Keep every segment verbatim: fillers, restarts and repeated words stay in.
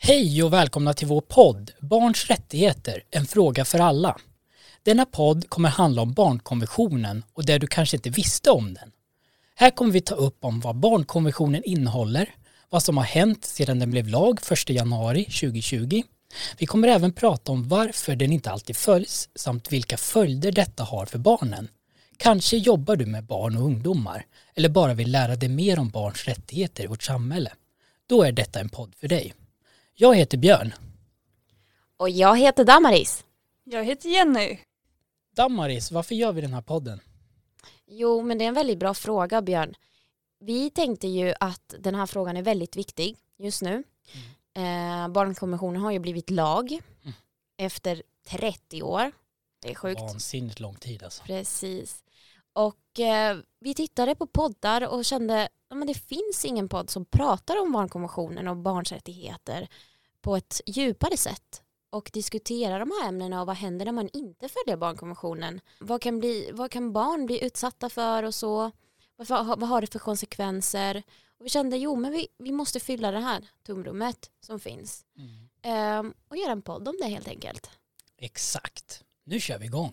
Hej och välkomna till vår podd Barns rättigheter, en fråga för alla. Denna podd kommer handla om barnkonventionen och det du kanske inte visste om den. Här kommer vi ta upp om vad barnkonventionen innehåller, vad som har hänt sedan den blev lag första januari tjugohundratjugo. Vi kommer även prata om varför den inte alltid följs samt vilka följder detta har för barnen. Kanske jobbar du med barn och ungdomar eller bara vill lära dig mer om barns rättigheter i vårt samhälle. Då är detta en podd för dig. Jag heter Björn. Och jag heter Damaris. Jag heter Jenny. Damaris, varför gör vi den här podden? Jo, men det är en väldigt bra fråga, Björn. Vi tänkte ju att den här frågan är väldigt viktig just nu. Mm. Eh, barnkonventionen har ju blivit lag mm. efter trettio år. Det är sjukt. Vansinnigt lång tid alltså. Precis. Och eh, vi tittade på poddar och kände att det finns ingen podd som pratar om barnkonventionen och barns rättigheter på ett djupare sätt. Och diskuterar de här ämnena och vad händer när man inte följer barnkonventionen. Vad kan, bli, vad kan barn bli utsatta för och så? Vad, vad har det för konsekvenser? Och vi kände, jo men vi, vi måste fylla det här tomrummet som finns. Mm. Ehm, och göra en podd om det helt enkelt. Exakt. Nu kör vi igång.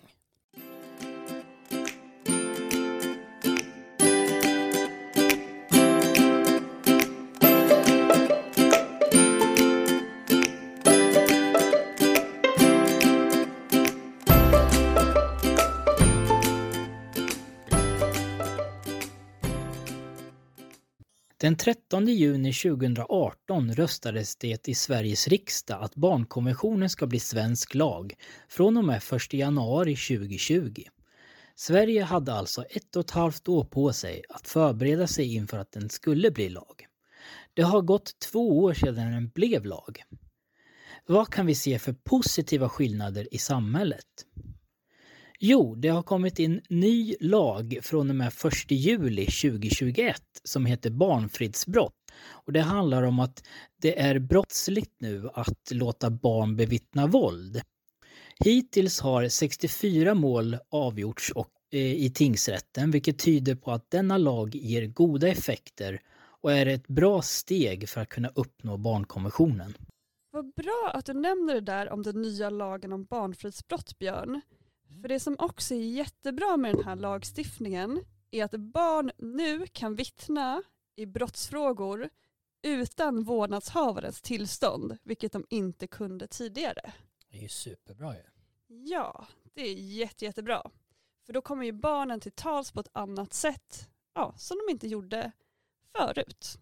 Den trettonde juni tjugohundraarton röstades det i Sveriges riksdag att barnkonventionen ska bli svensk lag från och med första januari tjugohundratjugo. Sverige hade alltså ett och ett halvt år på sig att förbereda sig inför att den skulle bli lag. Det har gått två år sedan den blev lag. Vad kan vi se för positiva skillnader i samhället? Jo, det har kommit in ny lag från och med första juli tjugohundratjugoett som heter barnfridsbrott. Och det handlar om att det är brottsligt nu att låta barn bevittna våld. Hittills har sextiofyra mål avgjorts och, eh, i tingsrätten, vilket tyder på att denna lag ger goda effekter och är ett bra steg för att kunna uppnå barnkonventionen. Vad bra att du nämner det där om den nya lagen om barnfridsbrott, Björn. För det som också är jättebra med den här lagstiftningen är att barn nu kan vittna i brottsfrågor utan vårdnadshavarens tillstånd, vilket de inte kunde tidigare. Det är ju superbra ju. Ja, det är jätte, jättebra. För då kommer ju barnen till tals på ett annat sätt, ja, som de inte gjorde förut.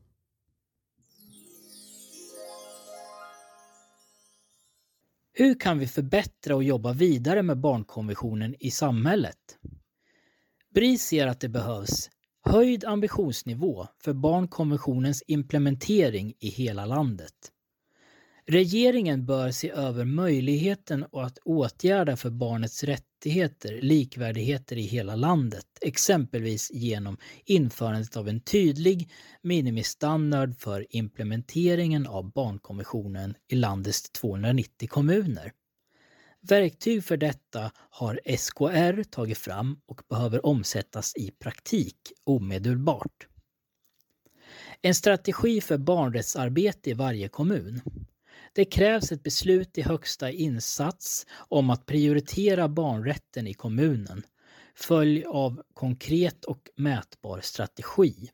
Hur kan vi förbättra och jobba vidare med barnkonventionen i samhället? B R I ser att det behövs höjd ambitionsnivå för barnkonventionens implementering i hela landet. Regeringen bör se över möjligheten att åtgärda för barnets rättigheter, likvärdigheter i hela landet, exempelvis genom införandet av en tydlig minimistandard för implementeringen av barnkonventionen i landets tvåhundranittio kommuner. Verktyg för detta har S K R tagit fram och behöver omsättas i praktik omedelbart. En strategi för barnrättsarbete i varje kommun. Det krävs ett beslut i högsta insats om att prioritera barnrätten i kommunen, följ av konkret och mätbar strategi.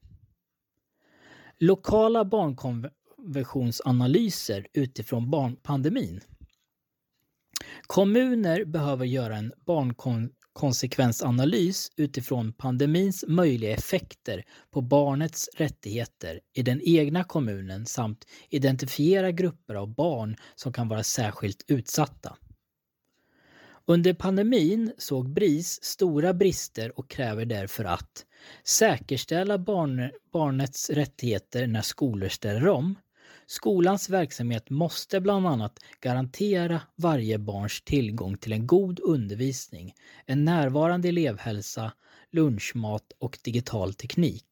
Lokala barnkonventionsanalyser utifrån barnpandemin. Kommuner behöver göra en barnkonsekvensanalys utifrån pandemins möjliga effekter på barnets rättigheter i den egna kommunen samt identifiera grupper av barn som kan vara särskilt utsatta. Under pandemin såg B R I S stora brister och kräver därför att säkerställa barn, barnets rättigheter när skolor ställer om. Skolans verksamhet måste bland annat garantera varje barns tillgång till en god undervisning, en närvarande elevhälsa, lunchmat och digital teknik.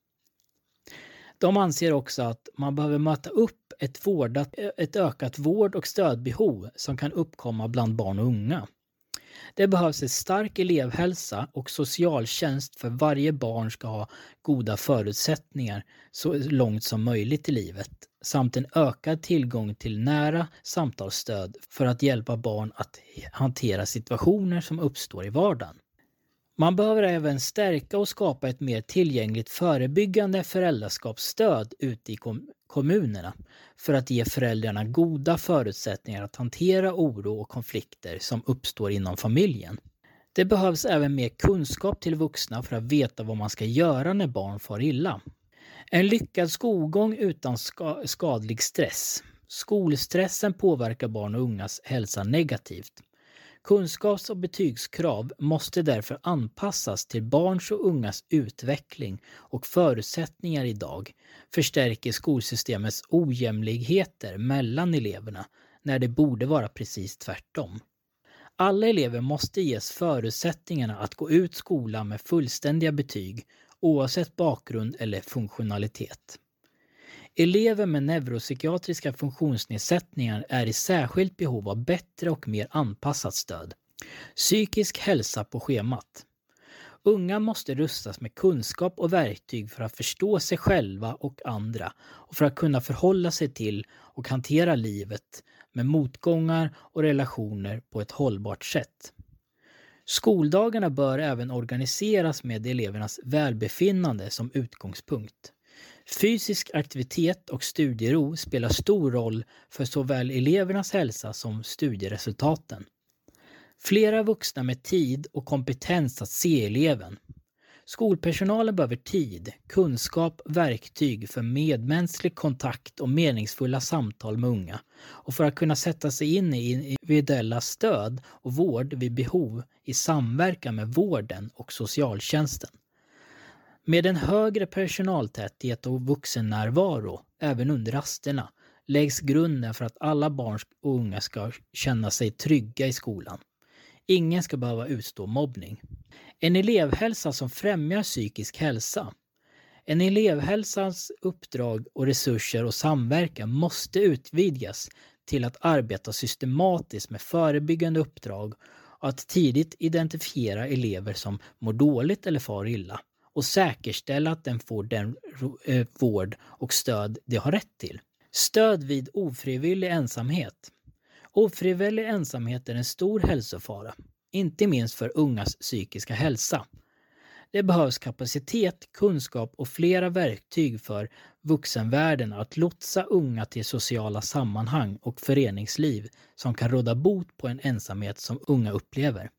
De anser också att man behöver möta upp ett, vårdat, ett ökat vård- och stödbehov som kan uppkomma bland barn och unga. Det behövs en stark elevhälsa och socialtjänst för varje barn ska ha goda förutsättningar så långt som möjligt i livet. samt en ökad tillgång till nära samtalsstöd för att hjälpa barn att hantera situationer som uppstår i vardagen. Man behöver även stärka och skapa ett mer tillgängligt förebyggande föräldraskapsstöd ute i kom- kommunerna för att ge föräldrarna goda förutsättningar att hantera oro och konflikter som uppstår inom familjen. Det behövs även mer kunskap till vuxna för att veta vad man ska göra när barn far illa. En lyckad skolgång utan ska- skadlig stress. Skolstressen påverkar barn och ungas hälsa negativt. Kunskaps- och betygskrav måste därför anpassas till barns och ungas utveckling och förutsättningar idag, förstärker skolsystemets ojämlikheter mellan eleverna när det borde vara precis tvärtom. Alla elever måste ges förutsättningarna att gå ut skolan med fullständiga betyg oavsett bakgrund eller funktionalitet. Elever med neuropsykiatriska funktionsnedsättningar är i särskilt behov av bättre och mer anpassat stöd. Psykisk hälsa på schemat. Unga måste rustas med kunskap och verktyg för att förstå sig själva och andra och för att kunna förhålla sig till och hantera livet med motgångar och relationer på ett hållbart sätt. Skoldagarna bör även organiseras med elevernas välbefinnande som utgångspunkt. Fysisk aktivitet och studiero spelar stor roll för såväl elevernas hälsa som studieresultaten. Flera vuxna med tid och kompetens att se eleven. Skolpersonalen behöver tid, kunskap, verktyg för medmänsklig kontakt och meningsfulla samtal med unga och för att kunna sätta sig in i individuella stöd och vård vid behov i samverkan med vården och socialtjänsten. Med en högre personaltäthet och vuxennärvaro, även under rasterna, läggs grunden för att alla barn och unga ska känna sig trygga i skolan. Ingen ska behöva utstå mobbning. En elevhälsa som främjar psykisk hälsa. En elevhälsans uppdrag och resurser och samverkan måste utvidgas till att arbeta systematiskt med förebyggande uppdrag och att tidigt identifiera elever som mår dåligt eller far illa och säkerställa att den får den eh, vård och stöd de har rätt till. Stöd vid ofrivillig ensamhet. Ofrivillig ensamhet är en stor hälsofara, inte minst för ungas psykiska hälsa. Det behövs kapacitet, kunskap och flera verktyg för vuxenvärlden att lotsa unga till sociala sammanhang och föreningsliv som kan råda bot på en ensamhet som unga upplever.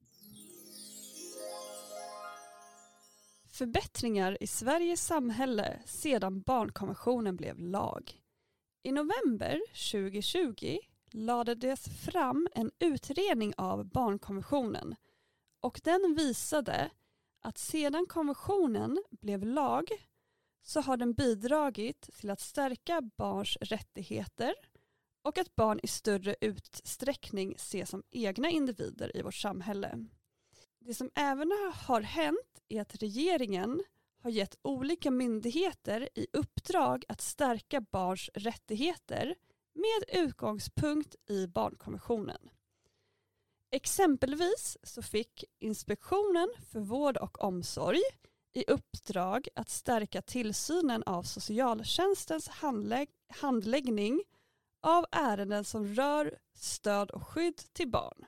Förbättringar i Sveriges samhälle sedan barnkonventionen blev lag. I november tjugohundratjugo lade det fram en utredning av barnkonventionen och den visade att sedan konventionen blev lag så har den bidragit till att stärka barns rättigheter och att barn i större utsträckning ses som egna individer i vårt samhälle. Det som även har hänt är att regeringen har gett olika myndigheter i uppdrag att stärka barns rättigheter med utgångspunkt i barnkonventionen. Exempelvis så fick Inspektionen för vård och omsorg i uppdrag att stärka tillsynen av socialtjänstens handlägg- handläggning av ärenden som rör stöd och skydd till barn.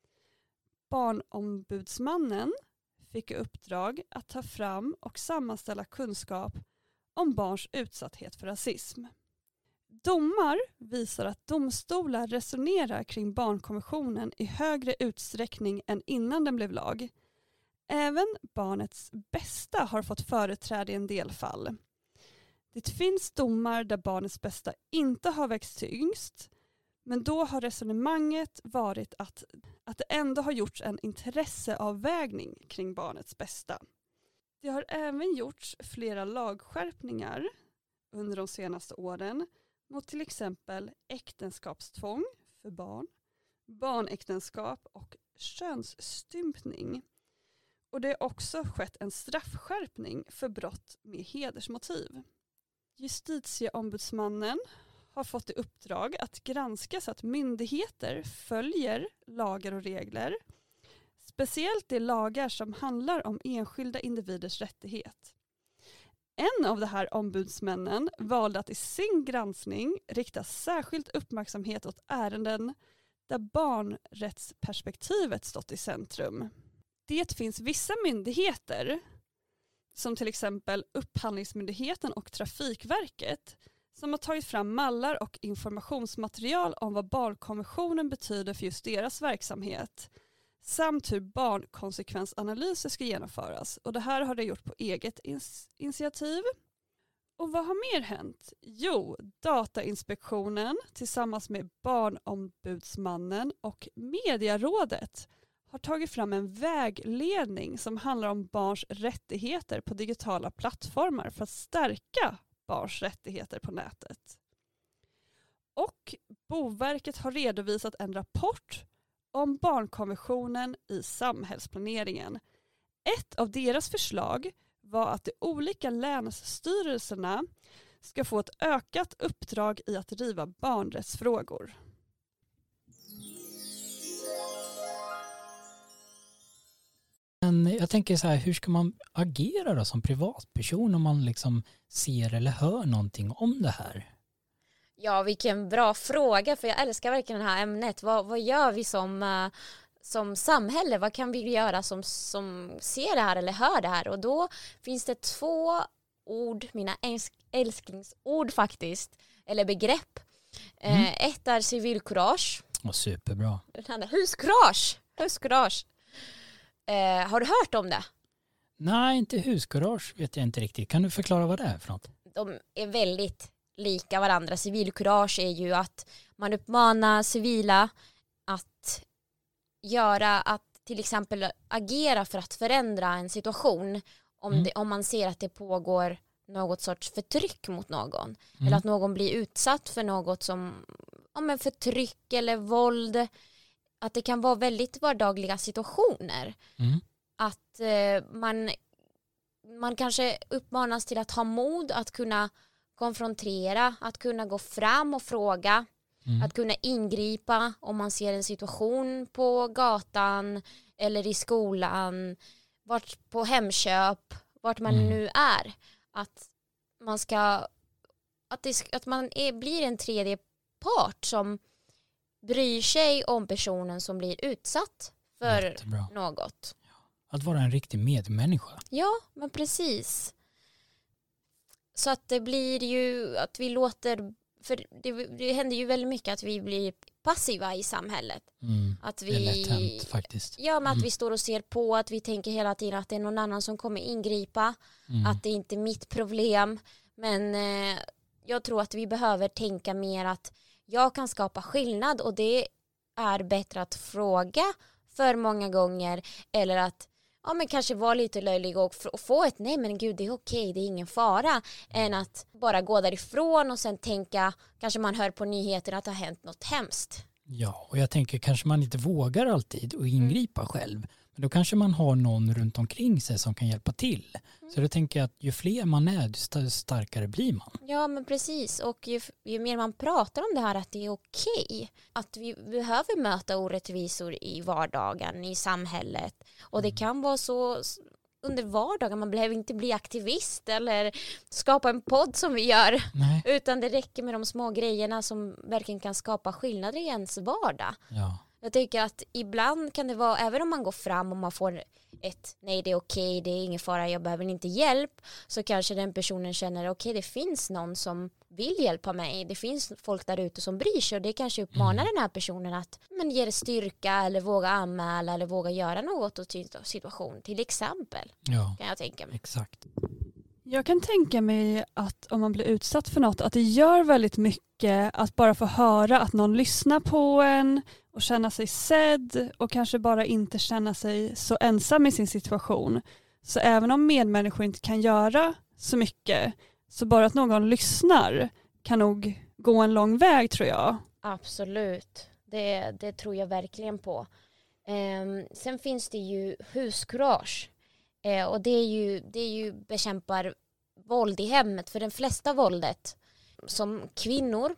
Barnombudsmannen fick i uppdrag att ta fram och sammanställa kunskap om barns utsatthet för rasism. Domar visar att domstolar resonerar kring barnkonventionen i högre utsträckning än innan den blev lag. Även barnets bästa har fått företräde i en del fall. Det finns domar där barnets bästa inte har växt tyngst, men då har resonemanget varit att, att det ändå har gjorts en intresseavvägning kring barnets bästa. Det har även gjorts flera lagskärpningar under de senaste åren mot till exempel äktenskapstvång för barn, barnäktenskap och könsstympning. Och det har också skett en straffskärpning för brott med hedersmotiv. Justitieombudsmannen har fått i uppdrag att granska så att myndigheter följer lagar och regler, speciellt de lagar som handlar om enskilda individers rättighet. En av de här ombudsmännen valde att i sin granskning rikta särskild uppmärksamhet åt ärenden där barnrättsperspektivet stått i centrum. Det finns vissa myndigheter, som till exempel Upphandlingsmyndigheten och Trafikverket, som har tagit fram mallar och informationsmaterial om vad barnkonventionen betyder för just deras verksamhet, samt hur barnkonsekvensanalyser ska genomföras. Och det här har de gjort på eget ins- initiativ. Och vad har mer hänt? Jo, Datainspektionen tillsammans med Barnombudsmannen och Medierådet har tagit fram en vägledning som handlar om barns rättigheter på digitala plattformar för att stärka barns rättigheter på nätet. Och Boverket har redovisat en rapport om barnkonventionen i samhällsplaneringen. Ett av deras förslag var att de olika länsstyrelserna ska få ett ökat uppdrag i att driva barnrättsfrågor. Men jag tänker så här, hur ska man agera då som privatperson om man liksom ser eller hör någonting om det här? Ja, vilken bra fråga, för jag älskar verkligen det här ämnet. Vad, vad gör vi som, uh, som samhälle? Vad kan vi göra som, som ser det här eller hör det här? Och då finns det två ord, mina älsk- älsklingsord faktiskt, eller begrepp. Mm. Uh, ett är civilkurage. Oh, superbra. Den andra, huskurage. Huskurage. Uh, har du hört om det? Nej, inte huskurage vet jag inte riktigt. Kan du förklara vad det är för något? De är väldigt lika varandra. Civilkurage är ju att man uppmanar civila att göra, att till exempel agera för att förändra en situation om, mm. det, om man ser att det pågår något sorts förtryck mot någon. Mm. Eller att någon blir utsatt för något som ja, men förtryck eller våld. Att det kan vara väldigt vardagliga situationer. Mm. Att eh, man, man kanske uppmanas till att ha mod att kunna konfrontera, att kunna gå fram och fråga, mm. att kunna ingripa om man ser en situation på gatan eller i skolan, vart på Hemköp, vart man mm. nu är. Att man ska att, det, att man är, blir en tredje part som bryr sig om personen som blir utsatt för Jättebra. något. Att vara en riktig medmänniska. Ja, men precis. Så att det blir ju att vi låter, för det, det händer ju väldigt mycket att vi blir passiva i samhället. Mm, att vi, det är lätt hänt faktiskt. Ja, men mm. att vi står och ser på, att vi tänker hela tiden att det är någon annan som kommer ingripa. Mm. Att det inte är mitt problem. Men eh, jag tror att vi behöver tänka mer att jag kan skapa skillnad och det är bättre att fråga för många gånger eller att ja, men kanske vara lite löjlig och få ett nej men gud det är okej, det är ingen fara än att bara gå därifrån och sen tänka, kanske man hör på nyheterna att det har hänt något hemskt. Ja, och jag tänker kanske man inte vågar alltid att ingripa mm. själv. Men då kanske man har någon runt omkring sig som kan hjälpa till. Mm. Så då tänker jag att ju fler man är, desto starkare blir man. Ja, men precis. Och ju, ju mer man pratar om det här att det är okej. Att vi behöver möta orättvisor i vardagen, i samhället. Och det kan vara så under vardagen. Man behöver inte bli aktivist eller skapa en podd som vi gör. Nej. Utan det räcker med de små grejerna som verkligen kan skapa skillnader i ens vardag. Ja. Jag tycker att ibland kan det vara, även om man går fram och man får ett nej det är okej, det är ingen fara, jag behöver inte hjälp, så kanske den personen känner okej det finns någon som vill hjälpa mig, det finns folk där ute som bryr sig och det kanske uppmanar mm. den här personen att men, ge det styrka eller våga anmäla eller våga göra något åt situation till exempel. Ja, kan jag tänka mig. Exakt. Jag kan tänka mig att om man blir utsatt för något att det gör väldigt mycket att bara få höra att någon lyssnar på en och känna sig sedd och kanske bara inte känna sig så ensam i sin situation. Så även om medmänniskor inte kan göra så mycket så bara att någon lyssnar kan nog gå en lång väg tror jag. Absolut, det, det tror jag verkligen på. Um, sen finns det ju huskurage. Eh, och det är ju, det är ju bekämpar våld i hemmet. För den flesta våldet som kvinnor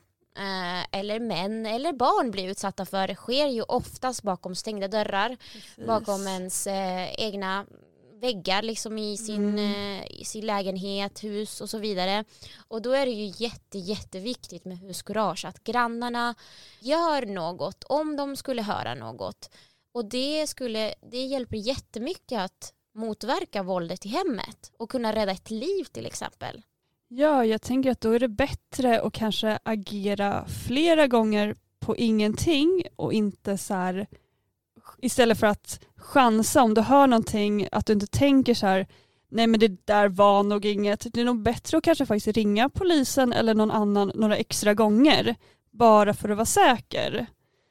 eh, eller män eller barn blir utsatta för sker ju oftast bakom stängda dörrar. Precis. Bakom ens eh, egna väggar liksom i sin, Mm. eh, i sin lägenhet, hus och så vidare. Och då är det ju jätte, jätteviktigt med huskurage att grannarna gör något om de skulle höra något. Och det, skulle, det hjälper jättemycket att motverka våldet i hemmet och kunna rädda ett liv till exempel. Ja, jag tänker att då är det bättre att kanske agera flera gånger på ingenting och inte så här, istället för att chansa om du hör någonting, att du inte tänker så här, nej men det där var nog inget. Det är nog bättre att kanske faktiskt ringa polisen eller någon annan några extra gånger bara för att vara säker,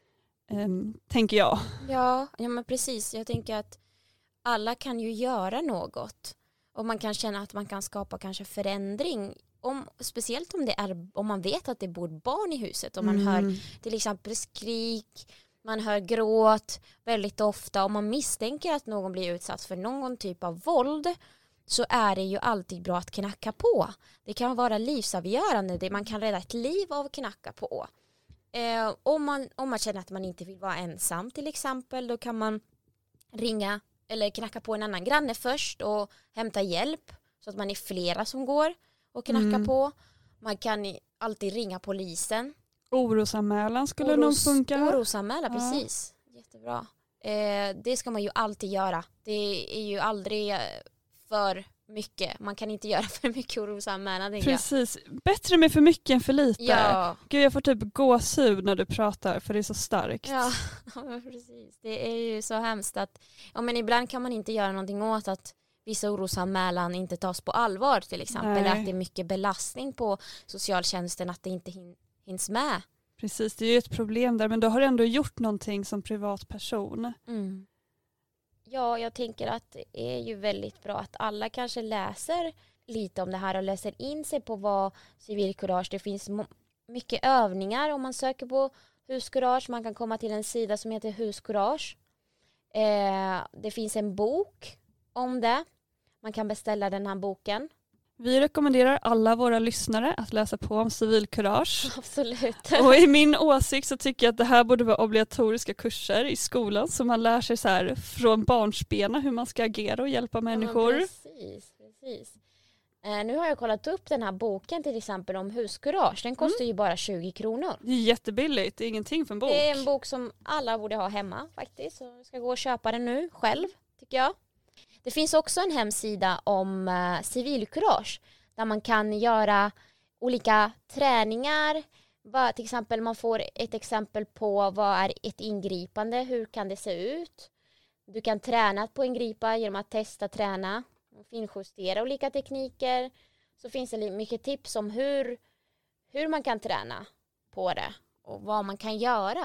ehm, tänker jag. Ja, ja, men precis. Jag tänker att alla kan ju göra något. Och man kan känna att man kan skapa kanske förändring. Om, speciellt om, det är, om man vet att det bor barn i huset. Om man Mm. hör till exempel skrik, man hör gråt väldigt ofta. Om man misstänker att någon blir utsatt för någon typ av våld, så är det ju alltid bra att knacka på. Det kan vara livsavgörande. Det man kan rädda ett liv av att knacka på. Eh, om, man, om man känner att man inte vill vara ensam till exempel, då kan man ringa eller knacka på en annan granne först och hämta hjälp, så att man är flera som går och knackar Mm. på. Man kan i- alltid ringa polisen. Orosanmälan skulle nog Oros, funka. orosanmäla, Ja. precis. Jättebra. Eh, det ska man ju alltid göra. Det är ju aldrig eh, för mycket. Man kan inte göra för mycket orosanmälan. tänker jag. Precis. Bättre med för mycket än för lite. Ja, Gud, jag får typ gåshud när du pratar för det är så starkt. ja, ja, men precis. Det är ju så hemskt att ja, men ibland kan man inte göra någonting åt att vissa orosanmälan inte tas på allvar till exempel. Nej. Eller att det är mycket belastning på socialtjänsten att det inte hin- hinns med. Precis, det är ju ett problem där, men du har ändå gjort någonting som privatperson. Mm. Ja, jag tänker att det är ju väldigt bra att alla kanske läser lite om det här och läser in sig på vad civilkurage. Det finns mo- mycket övningar om man söker på huskurage. Man kan komma till en sida som heter huskurage. Eh, det finns en bok om det. Man kan beställa den här boken. Vi rekommenderar alla våra lyssnare att läsa på om civilkurage. Absolut. Och i min åsikt så tycker jag att det här borde vara obligatoriska kurser i skolan, så man lär sig så här från barnsbena hur man ska agera och hjälpa människor. Ja, precis, precis. Eh, nu har jag kollat upp den här boken till exempel om huskurage. Den kostar ju bara tjugo kronor. Det är jättebilligt, det är ingenting för en bok. Det är en bok som alla borde ha hemma faktiskt. Så jag ska gå och köpa den nu själv, tycker jag. Det finns också en hemsida om uh, civilkurage där man kan göra olika träningar. Bara, till exempel man får ett exempel på vad är ett ingripande, hur kan det se ut. Du kan träna på ingripa genom att testa, träna och finjustera olika tekniker. Så finns det mycket tips om hur, hur man kan träna på det och vad man kan göra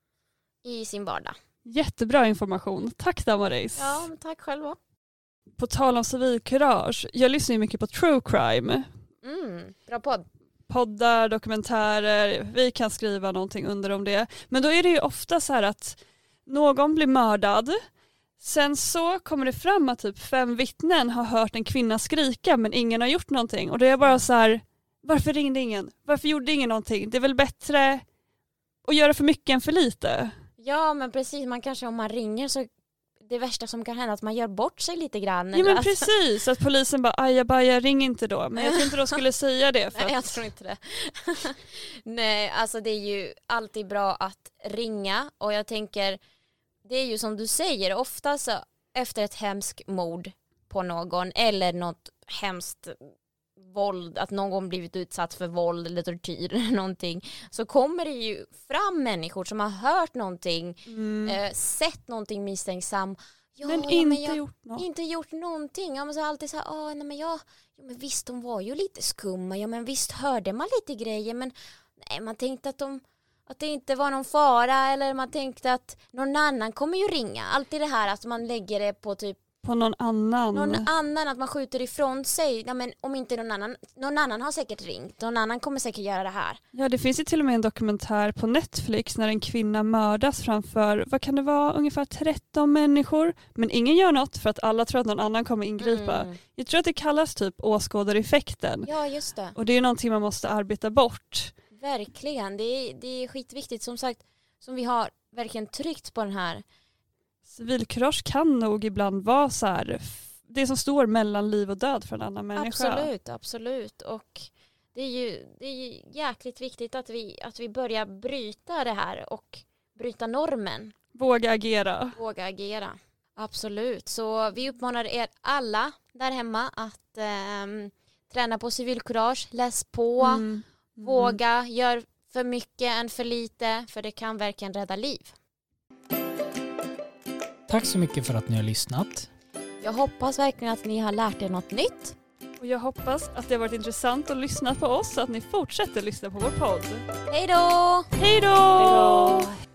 i sin vardag. Jättebra information. Tack Damaris. Ja, tack själva. På tal om civilkurage, jag lyssnar ju mycket på true crime. Mm, bra podd. Poddar, dokumentärer, vi kan skriva någonting under om det. Men då är det ju ofta så här att någon blir mördad. Sen så kommer det fram att typ fem vittnen har hört en kvinna skrika men ingen har gjort någonting. Och det är bara så här, varför ringde ingen? Varför gjorde ingen någonting? Det är väl bättre att göra för mycket än för lite. Ja, men precis. Man kanske om man ringer så det värsta som kan hända är att man gör bort sig lite grann. Ja men alltså. precis, att polisen bara ajabaja, ring inte då. Men jag tror inte de skulle säga det. För Nej, jag att... tror inte det. Nej, alltså det är ju alltid bra att ringa. Och jag tänker, det är ju som du säger, ofta så efter ett hemskt mord på någon eller något hemskt våld, att någon blivit utsatt för våld eller tortyr eller någonting, så kommer det ju fram människor som har hört någonting, mm. eh, sett någonting misstänksam. Ja, men ja, inte men jag, gjort något. inte gjort någonting. Ja, men så alltid så här, åh, nej, men jag, ja, men visst de var ju lite skumma, ja men visst hörde man lite grejer, men nej, man tänkte att de att det inte var någon fara, eller man tänkte att någon annan kommer ju ringa. Alltid det här att man lägger det på typ på någon annan. någon annan, att man skjuter ifrån sig. Ja, men om inte någon annan, någon annan har säkert ringt. Någon annan kommer säkert göra det här. Ja, det finns ju till och med en dokumentär på Netflix när en kvinna mördas framför, vad kan det vara, ungefär tretton människor. Men ingen gör något för att alla tror att någon annan kommer ingripa. Mm. Jag tror att det kallas typ åskådareffekten. Ja, just det. Och det är någonting man måste arbeta bort. Verkligen. Det är, det är skitviktigt. Som sagt, som vi har verkligen tryckt på den här. Civilkurage kan nog ibland vara så här det som står mellan liv och död för en annan människa. Absolut, absolut. Och det är ju, det är ju jäkligt viktigt att vi, att vi börjar bryta det här och bryta normen. Våga agera. Våga agera. Absolut. Så vi uppmanar er alla där hemma att eh, träna på civilkurage, läs på, Mm. Mm. våga, gör för mycket än för lite, för det kan verkligen rädda liv. Tack så mycket för att ni har lyssnat. Jag hoppas verkligen att ni har lärt er något nytt. Och jag hoppas att det har varit intressant att lyssna på oss så att ni fortsätter lyssna på vår podd. Hej då! Hej då!